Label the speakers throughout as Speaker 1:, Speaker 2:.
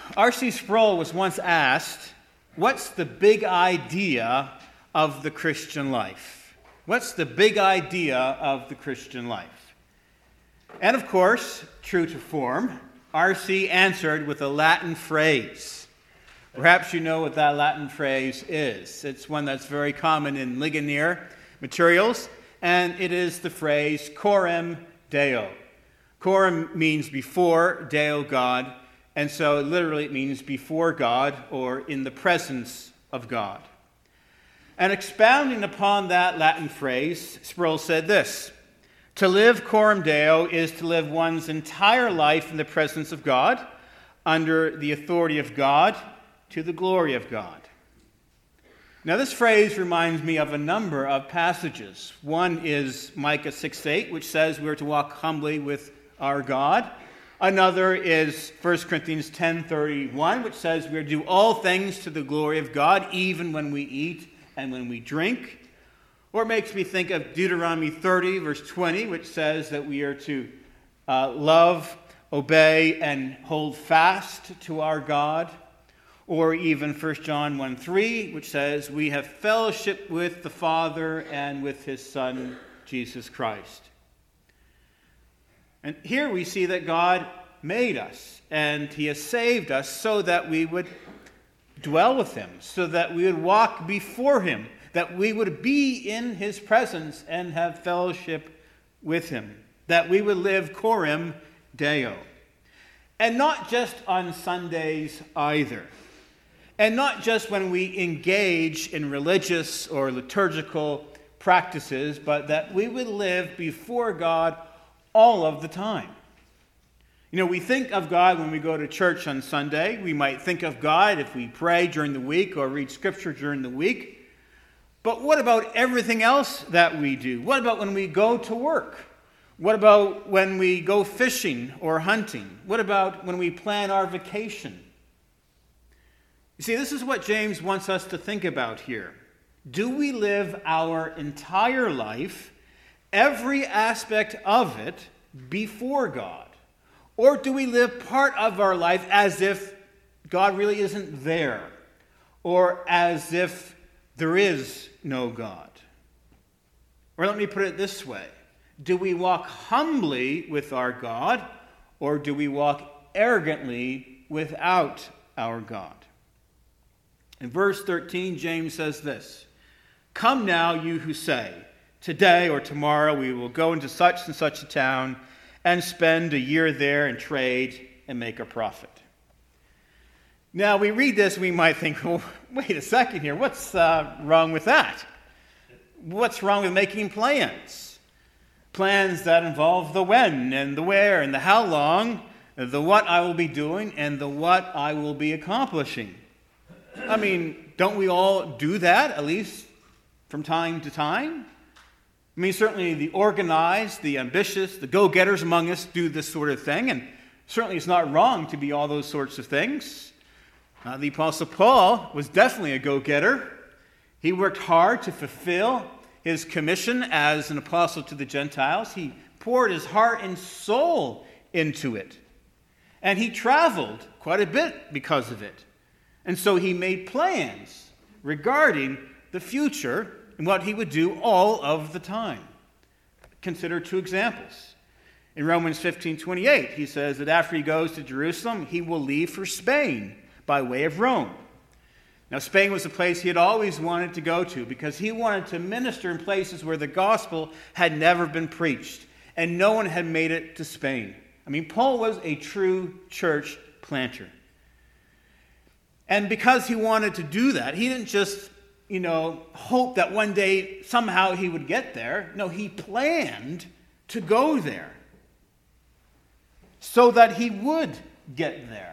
Speaker 1: R.C. Sproul was once asked, what's the big idea of the Christian life? What's the big idea of the Christian life? And of course, true to form, R.C. answered with a Latin phrase. Perhaps you know what that Latin phrase is. It's one that's very common in Ligonier materials, and it is the phrase coram Deo. Coram means before, Deo God, and so literally it means before God or in the presence of God. And expounding upon that Latin phrase, Sproul said this: to live coram Deo is to live one's entire life in the presence of God, under the authority of God, to the glory of God. Now this phrase reminds me of a number of passages. One is Micah 6:8, which says we are to walk humbly with our God. Another is 1 Corinthians 10:31, which says we are to do all things to the glory of God, even when we eat and when we drink. Or it makes me think of Deuteronomy 30, verse 20, which says that we are to love, obey, and hold fast to our God. Or even 1 John 1:3, which says we have fellowship with the Father and with his Son, Jesus Christ. And here we see that God made us, and he has saved us so that we would dwell with him, so that we would walk before him, that we would be in his presence and have fellowship with him, that we would live coram Deo. And not just on Sundays either. And not just when we engage in religious or liturgical practices, but that we would live before God all of the time. You know, we think of God when we go to church on Sunday. We might think of God if we pray during the week or read Scripture during the week. But what about everything else that we do? What about when we go to work? What about when we go fishing or hunting? What about when we plan our vacation? You see, this is what James wants us to think about here. Do we live our entire life, every aspect of it, before God? Or do we live part of our life as if God really isn't there? Or as if there is no God? Or let me put it this way. Do we walk humbly with our God? Or do we walk arrogantly without our God? In verse 13, James says this: come now, you who say, today or tomorrow we will go into such and such a town and spend a year there and trade and make a profit. Now, we read this, we might think, well, wait a second here. What's wrong with that? What's wrong with making plans? Plans that involve the when and the where and the how long, the what I will be doing and the what I will be accomplishing. I mean, don't we all do that, at least from time to time? I mean, certainly the organized, the ambitious, the go-getters among us do this sort of thing, and certainly it's not wrong to be all those sorts of things. The Apostle Paul was definitely a go-getter. He worked hard to fulfill his commission as an apostle to the Gentiles. He poured his heart and soul into it. And he traveled quite a bit because of it. And so he made plans regarding the future and what he would do all of the time. Consider two examples. In Romans 15:28, he says that after he goes to Jerusalem, he will leave for Spain by way of Rome. Now, Spain was a place he had always wanted to go to because he wanted to minister in places where the gospel had never been preached, and no one had made it to Spain. I mean, Paul was a true church planter. And because he wanted to do that, he didn't just, hope that one day somehow he would get there. No, he planned to go there so that he would get there.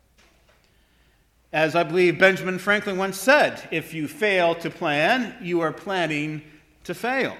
Speaker 1: As I believe Benjamin Franklin once said, if you fail to plan, you are planning to fail.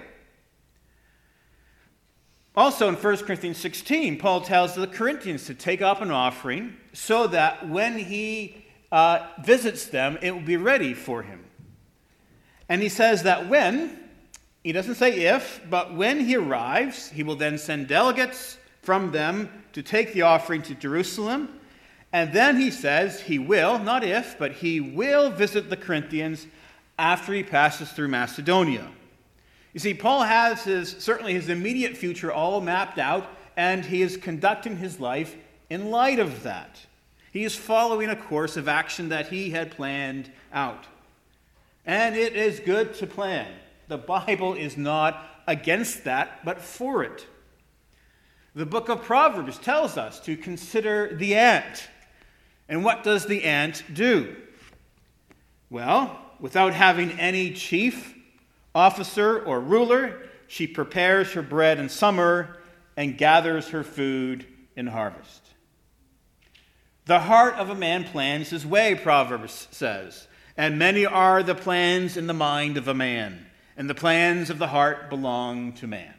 Speaker 1: Also in 1 Corinthians 16, Paul tells the Corinthians to take up an offering so that when he visits them, it will be ready for him. And he says that when, he doesn't say if, but when he arrives, he will then send delegates from them to take the offering to Jerusalem. And then he says he will, not if, but he will visit the Corinthians after he passes through Macedonia. You see, Paul has certainly his immediate future all mapped out, and he is conducting his life in light of that. He is following a course of action that he had planned out. And it is good to plan. The Bible is not against that, but for it. The book of Proverbs tells us to consider the ant. And what does the ant do? Well, without having any chief, officer, or ruler, she prepares her bread in summer and gathers her food in harvest. The heart of a man plans his way, Proverbs says, and many are the plans in the mind of a man, and the plans of the heart belong to man.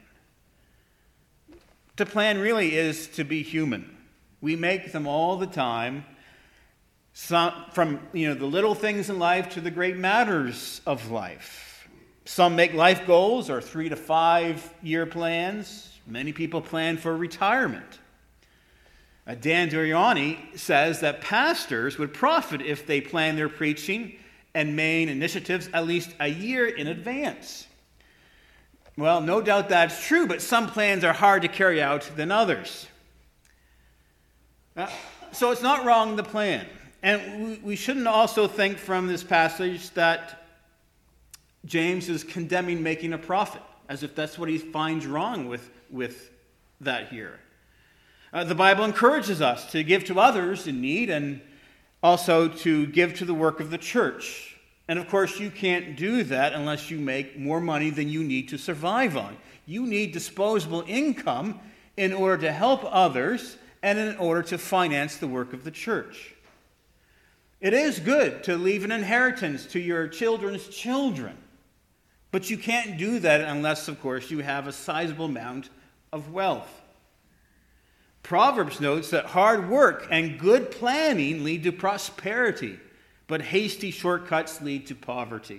Speaker 1: To plan really is to be human. We make them all the time, from the little things in life to the great matters of life. Some make life goals or 3 to 5 year plans. Many people plan for retirement. Dan Doriani says that pastors would profit if they plan their preaching and main initiatives at least a year in advance. Well, no doubt that's true, but some plans are hard to carry out than others. So it's not wrong to plan. And we shouldn't also think from this passage that James is condemning making a profit, as if that's what he finds wrong with that here. The Bible encourages us to give to others in need and also to give to the work of the church. And of course, you can't do that unless you make more money than you need to survive on. You need disposable income in order to help others and in order to finance the work of the church. It is good to leave an inheritance to your children's children, but you can't do that unless, of course, you have a sizable amount of wealth. Proverbs notes that hard work and good planning lead to prosperity, but hasty shortcuts lead to poverty.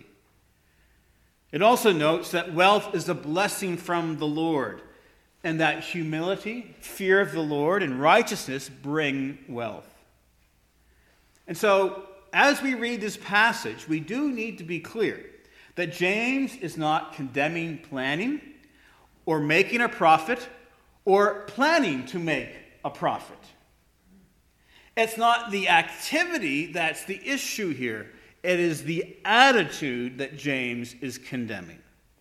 Speaker 1: It also notes that wealth is a blessing from the Lord, and that humility, fear of the Lord, and righteousness bring wealth. And so, as we read this passage, we do need to be clear that James is not condemning planning or making a profit or planning to make a profit. It's not the activity that's the issue here. It is the attitude that James is condemning.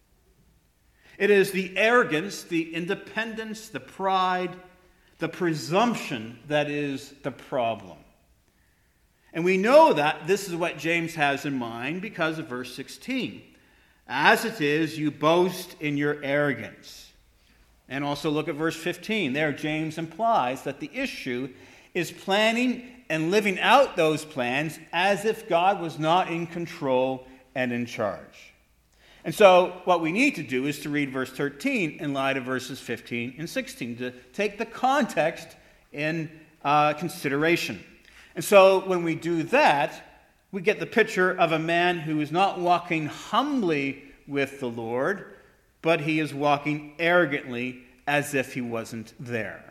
Speaker 1: It is the arrogance, the independence, the pride, the presumption that is the problem. And we know that this is what James has in mind because of verse 16. As it is, you boast in your arrogance. And also look at verse 15. There, James implies that the issue is planning and living out those plans as if God was not in control and in charge. And so what we need to do is to read verse 13 in light of verses 15 and 16, to take the context in consideration. And so when we do that, we get the picture of a man who is not walking humbly with the Lord, but he is walking arrogantly as if he wasn't there.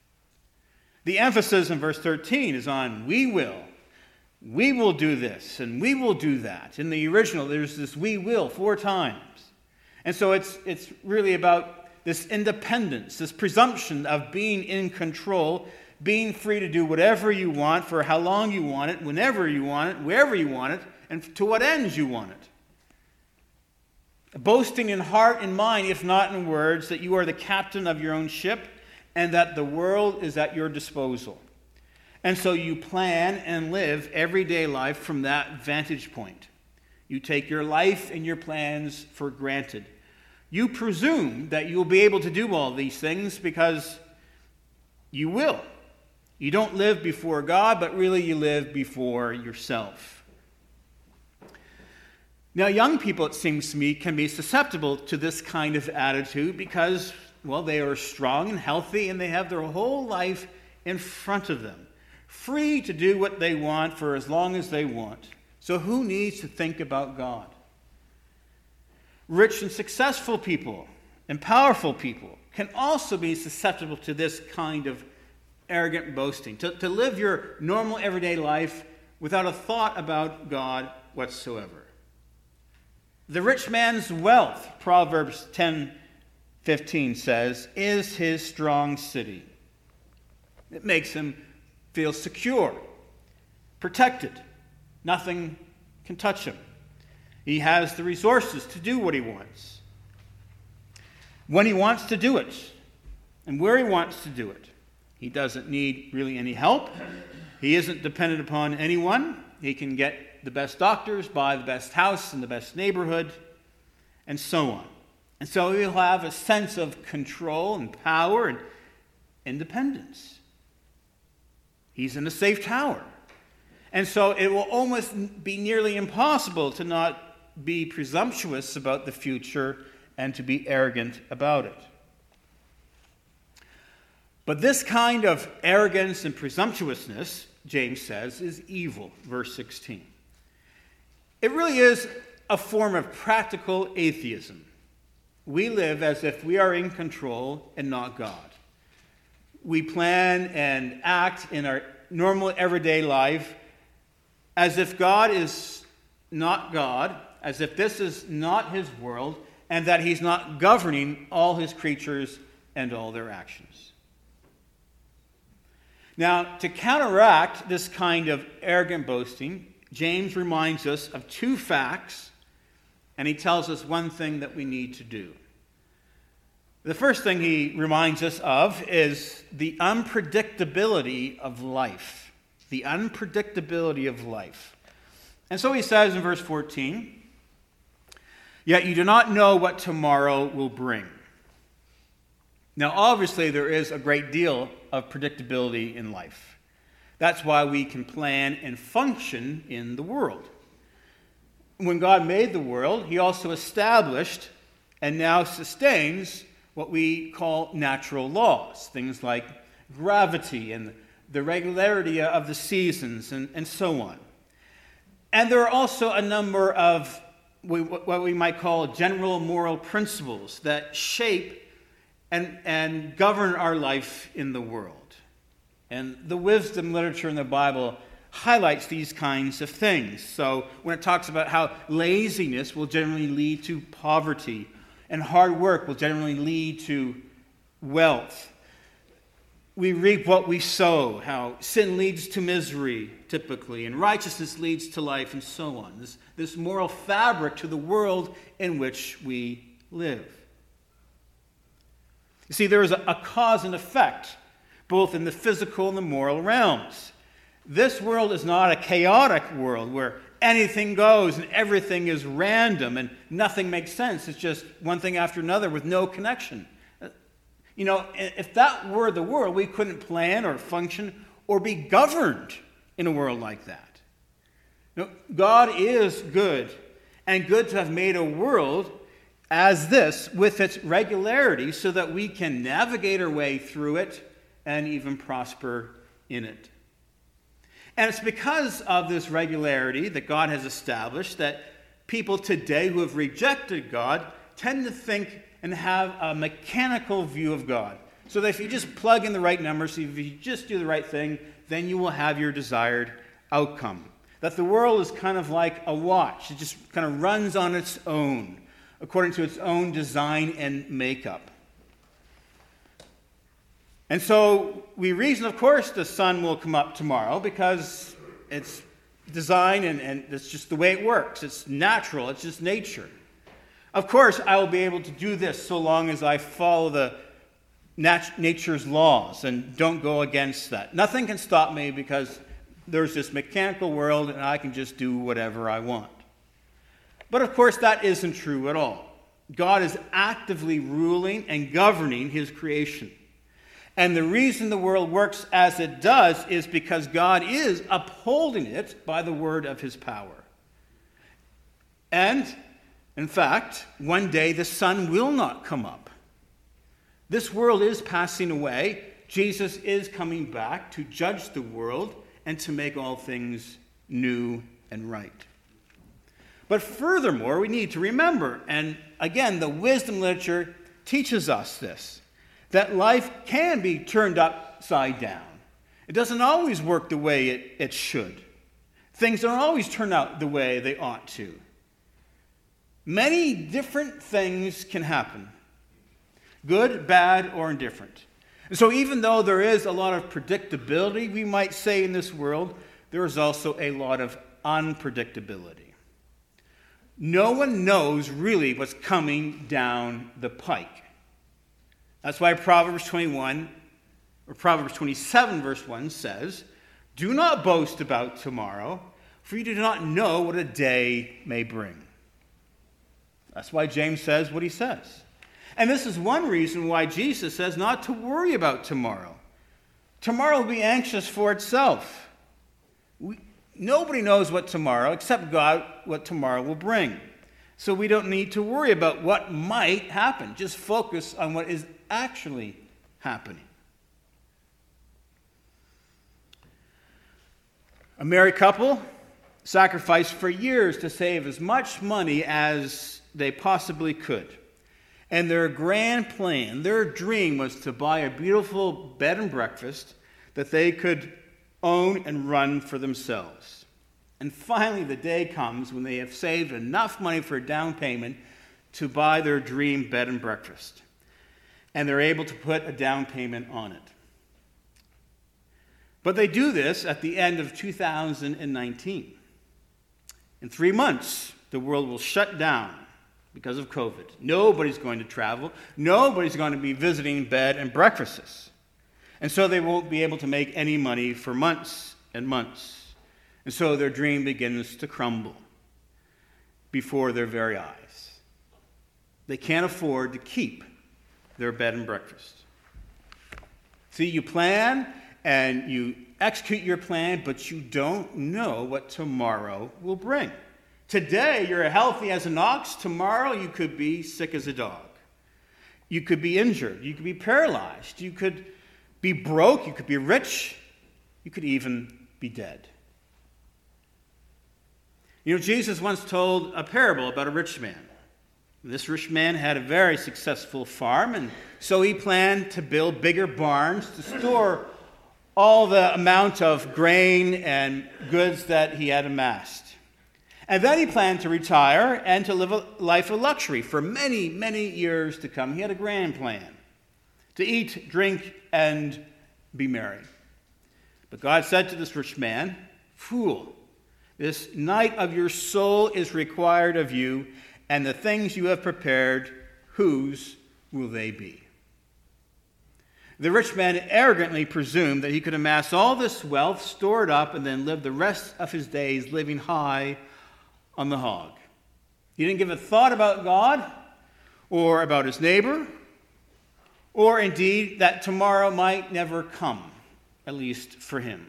Speaker 1: The emphasis in verse 13 is on we will do this, and we will do that. In the original, there's this we will 4 times. And so it's really about this independence, this presumption of being in control, being free to do whatever you want, for how long you want it, whenever you want it, wherever you want it, and to what ends you want it. Boasting in heart and mind, if not in words, that you are the captain of your own ship and that the world is at your disposal. And so you plan and live everyday life from that vantage point. You take your life and your plans for granted. You presume that you'll be able to do all these things because you will. You don't live before God, but really you live before yourself. Now, young people, it seems to me, can be susceptible to this kind of attitude because, well, they are strong and healthy and they have their whole life in front of them, free to do what they want for as long as they want. So who needs to think about God? Rich and successful people and powerful people can also be susceptible to this kind of arrogant boasting, to live your normal everyday life without a thought about God whatsoever. The rich man's wealth, Proverbs 10:15 says, is his strong city. It makes him feel secure, protected. Nothing can touch him. He has the resources to do what he wants, when he wants to do it, and where he wants to do it. He doesn't need really any help. He isn't dependent upon anyone. He can get the best doctors, buy the best house in the best neighborhood, and so on. And so he'll have a sense of control and power and independence. He's in a safe tower. And so it will almost be nearly impossible to not be presumptuous about the future and to be arrogant about it. But this kind of arrogance and presumptuousness, James says, is evil, verse 16. It really is a form of practical atheism. We live as if we are in control and not God. We plan and act in our normal everyday life as if God is not God, as if this is not his world, and that he's not governing all his creatures and all their actions. Now, to counteract this kind of arrogant boasting, James reminds us of two facts, and he tells us one thing that we need to do. The first thing he reminds us of is the unpredictability of life. The unpredictability of life. And so he says in verse 14, "Yet you do not know what tomorrow will bring." Now, obviously, there is a great deal of predictability in life. That's why we can plan and function in the world. When God made the world, he also established and now sustains what we call natural laws, things like gravity and the regularity of the seasons, and so on. And there are also a number of what we might call general moral principles that shape and govern our life in the world. And the wisdom literature in the Bible highlights these kinds of things. So when it talks about how laziness will generally lead to poverty, and hard work will generally lead to wealth, we reap what we sow, how sin leads to misery, typically, and righteousness leads to life, and so on. This moral fabric to the world in which we live. You see, there is a cause and effect, both in the physical and the moral realms. This world is not a chaotic world where anything goes and everything is random and nothing makes sense. It's just one thing after another with no connection. You know, if that were the world, we couldn't plan or function or be governed in a world like that. No, God is good, and good to have made a world as this with its regularity so that we can navigate our way through it and even prosper in it. And it's because of this regularity that God has established that people today who have rejected God tend to think and have a mechanical view of God. So that if you just plug in the right numbers, if you just do the right thing, then you will have your desired outcome. That the world is kind of like a watch. It just kind of runs on its own, according to its own design and makeup. And so we reason, of course, the sun will come up tomorrow because it's design and it's just the way it works. It's natural. It's just nature. Of course, I will be able to do this so long as I follow the nature's laws and don't go against that. Nothing can stop me because there's this mechanical world and I can just do whatever I want. But of course, that isn't true at all. God is actively ruling and governing his creation. And the reason the world works as it does is because God is upholding it by the word of his power. And, in fact, one day the sun will not come up. This world is passing away. Jesus is coming back to judge the world and to make all things new and right. But furthermore, we need to remember, and again, the wisdom literature teaches us this, that life can be turned upside down. It doesn't always work the way it should. Things don't always turn out the way they ought to. Many different things can happen, good, bad, or indifferent. And so even though there is a lot of predictability, we might say, in this world, there is also a lot of unpredictability. No one knows really what's coming down the pike. That's why Proverbs 27, verse 1 says, "Do not boast about tomorrow, for you do not know what a day may bring." That's why James says what he says. And this is one reason why Jesus says not to worry about tomorrow. Tomorrow will be anxious for itself. Nobody knows what tomorrow, except God, what tomorrow will bring. So we don't need to worry about what might happen. Just focus on what is actually happening. A married couple sacrificed for years to save as much money as they possibly could. And their grand plan, their dream, was to buy a beautiful bed and breakfast that they could own and run for themselves. And finally, the day comes when they have saved enough money for a down payment to buy their dream bed and breakfast. And they're able to put a down payment on it. But they do this at the end of 2019. In 3 months, the world will shut down because of COVID. Nobody's going to travel. Nobody's going to be visiting bed and breakfasts. And so they won't be able to make any money for months and months. And so their dream begins to crumble before their very eyes. They can't afford to keep their bed and breakfast. See, you plan and you execute your plan, but you don't know what tomorrow will bring. Today, you're healthy as an ox. Tomorrow, you could be sick as a dog. You could be injured. You could be paralyzed. You could be broke. You could be rich. You could even be dead. You know, Jesus once told a parable about a rich man. This rich man had a very successful farm, and so he planned to build bigger barns to store all the amount of grain and goods that he had amassed. And then he planned to retire and to live a life of luxury for many, many years to come. He had a grand plan to eat, drink, and be merry. But God said to this rich man, "Fool, this night of your soul is required of you, and the things you have prepared, whose will they be?" The rich man arrogantly presumed that he could amass all this wealth, store it up, and then live the rest of his days living high on the hog. He didn't give a thought about God or about his neighbor, or indeed that tomorrow might never come, at least for him.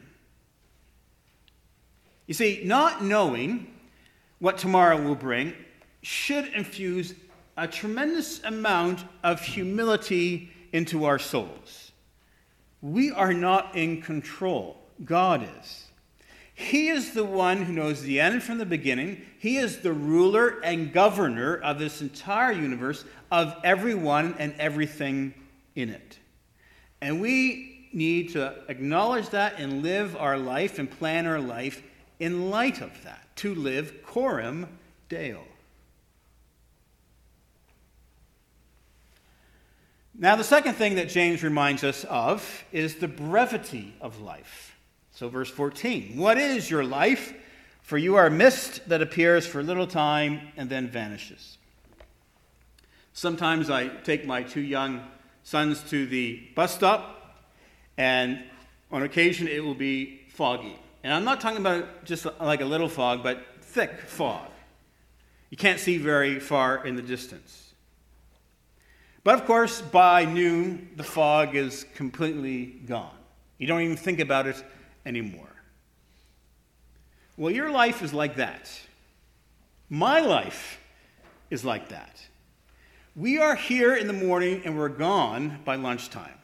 Speaker 1: You see, not knowing what tomorrow will bring should infuse a tremendous amount of humility into our souls. We are not in control. God is. He is the one who knows the end from the beginning. He is the ruler and governor of this entire universe, of everyone and everything in it. And we need to acknowledge that and live our life and plan our life in light of that, to live coram Deo. Now, the second thing that James reminds us of is the brevity of life. So verse 14, "What is your life? For you are a mist that appears for a little time and then vanishes." Sometimes I take my 2 young sons to the bus stop, and on occasion it will be foggy. And I'm not talking about just like a little fog, but thick fog. You can't see very far in the distance. But of course, by noon, the fog is completely gone. You don't even think about it anymore. Well, your life is like that. My life is like that. We are here in the morning and we're gone by lunchtime.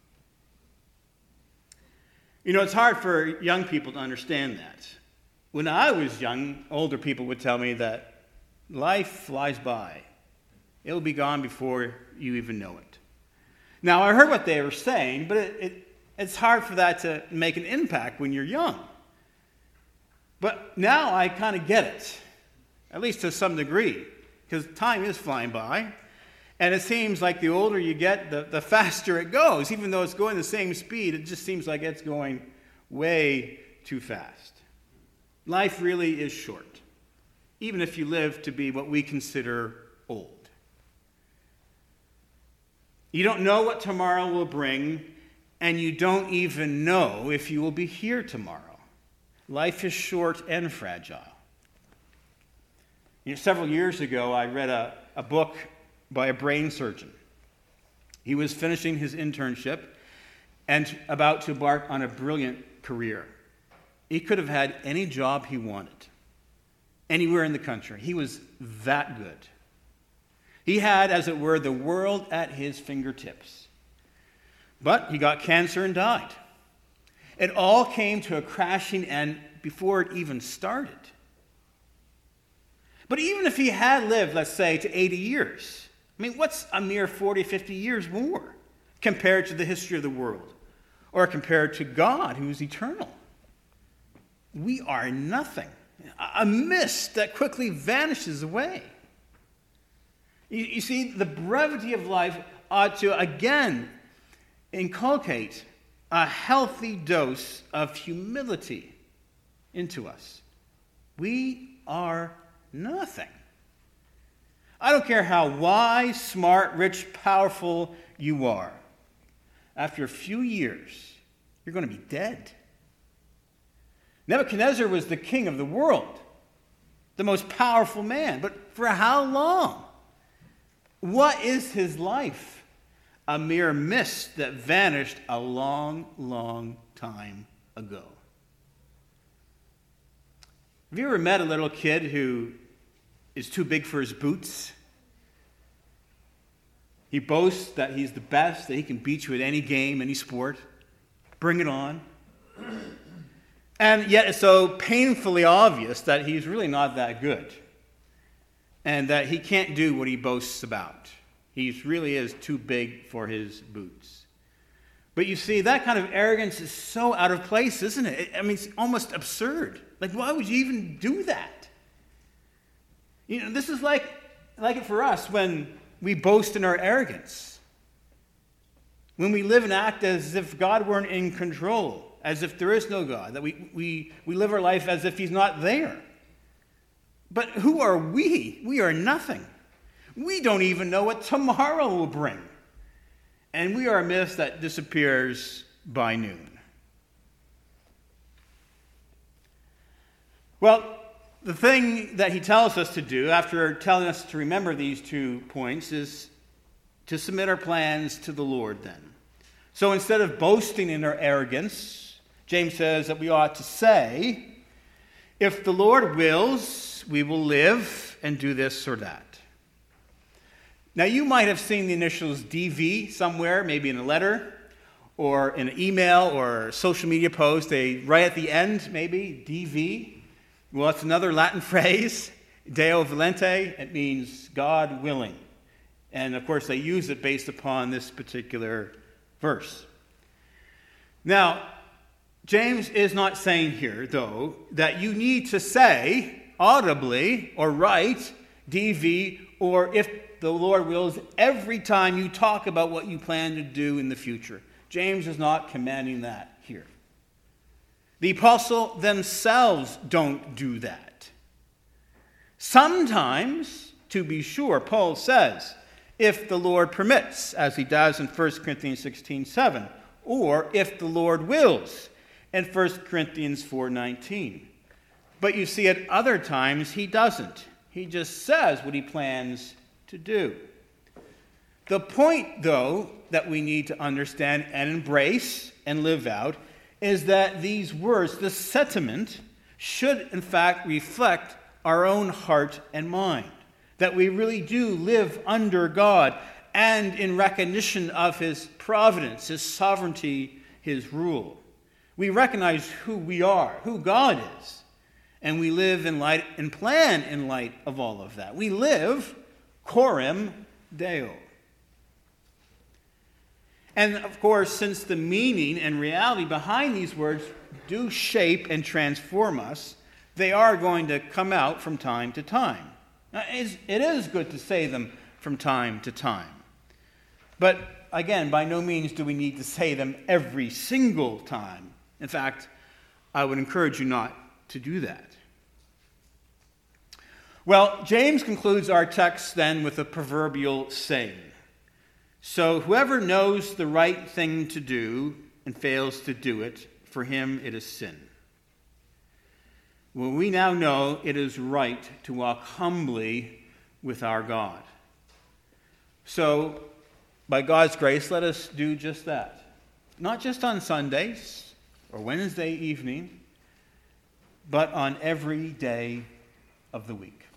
Speaker 1: You know, it's hard for young people to understand that. When I was young, older people would tell me that life flies by. It will be gone before you even know it. Now, I heard what they were saying, but It's hard for that to make an impact when you're young. But now I kind of get it, at least to some degree, because time is flying by. And it seems like the older you get, the faster it goes. Even though it's going the same speed, it just seems like it's going way too fast. Life really is short, even if you live to be what we consider old. You don't know what tomorrow will bring, and you don't even know if you will be here tomorrow. Life is short and fragile. Several years ago, I read a book by a brain surgeon. He was finishing his internship and about to embark on a brilliant career. He could have had any job he wanted, anywhere in the country. He was that good. He had, as it were, the world at his fingertips. But he got cancer and died. It all came to a crashing end before it even started. But even if he had lived, let's say, to 80 years, what's a mere 40, 50 years more compared to the history of the world or compared to God, who's eternal? We are nothing, a mist that quickly vanishes away. You see, the brevity of life ought to, again, inculcate a healthy dose of humility into us. We are nothing. I don't care how wise, smart, rich, powerful you are. After a few years, you're going to be dead. Nebuchadnezzar was the king of the world, the most powerful man. But for how long? What is his life? A mere mist that vanished a long, long time ago. Have you ever met a little kid who is too big for his boots? He boasts that he's the best, that he can beat you at any game, any sport. Bring it on. And yet it's so painfully obvious that he's really not that good and that he can't do what he boasts about. He really is too big for his boots. But you see, that kind of arrogance is so out of place, isn't it? It's almost absurd. Like, why would you even do that? This is like it for us when we boast in our arrogance. When we live and act as if God weren't in control, as if there is no God, that we live our life as if he's not there. But who are we? We are nothing. We don't even know what tomorrow will bring. And we are a mist that disappears by noon. Well, the thing that he tells us to do, after telling us to remember these 2 points, is to submit our plans to the Lord then. So instead of boasting in our arrogance, James says that we ought to say, if the Lord wills, we will live and do this or that. Now, you might have seen the initials DV somewhere, maybe in a letter or in an email or a social media post. They write at the end, maybe, DV. Well, it's another Latin phrase, Deo volente. It means God willing. And, of course, they use it based upon this particular verse. Now, James is not saying here, though, that you need to say audibly or write DV or if the Lord wills every time you talk about what you plan to do in the future. James is not commanding that here. The apostle themselves don't do that. Sometimes, to be sure, Paul says, if the Lord permits, as he does in 1 Corinthians 16:7, or if the Lord wills in 1 Corinthians 4:19. But you see, at other times, he doesn't. He just says what he plans to do. The point, though, that we need to understand and embrace and live out is that these words, the sentiment, should in fact reflect our own heart and mind. That we really do live under God and in recognition of his providence, his sovereignty, his rule. We recognize who we are, who God is, and we live in light and plan in light of all of that. We live coram Deo. And of course, since the meaning and reality behind these words do shape and transform us, they are going to come out from time to time. Now, it is good to say them from time to time. But again, by no means do we need to say them every single time. In fact, I would encourage you not to do that. Well, James concludes our text then with a proverbial saying. So whoever knows the right thing to do and fails to do it, for him it is sin. Well, we now know it is right to walk humbly with our God. So, by God's grace, let us do just that. Not just on Sundays or Wednesday evening, but on every day of the week.